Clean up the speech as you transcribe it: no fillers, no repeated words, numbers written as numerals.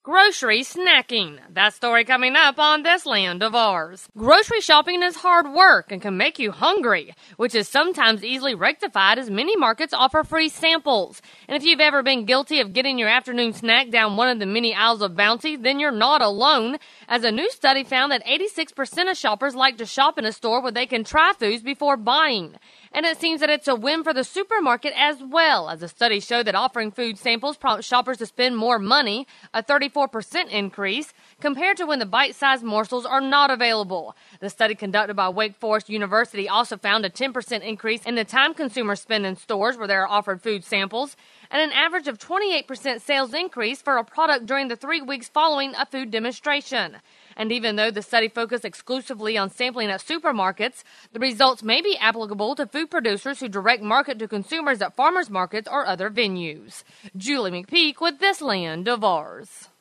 Grocery snacking. That story coming up on This Land of Ours. Grocery shopping is hard work and can make you hungry, which is sometimes easily rectified as many markets offer free samples. And if you've ever been guilty of getting your afternoon snack down one of the many aisles of Bounty, then you're not alone, as a new study found that 86% of shoppers like to shop in a store where they can try foods before buying. And it seems that it's a win for the supermarket as well, as a study showed that offering food samples prompts shoppers to spend more money, a 34% increase, compared to when the bite-sized morsels are not available. The study conducted by Wake Forest University also found a 10% increase in the time consumers spend in stores where they are offered food samples, and an average of 28% sales increase for a product during the 3 weeks following a food demonstration. And even though the study focused exclusively on sampling at supermarkets, the results may be applicable to food producers who direct market to consumers at farmers markets or other venues. Julie McPeak with This Land of Ours.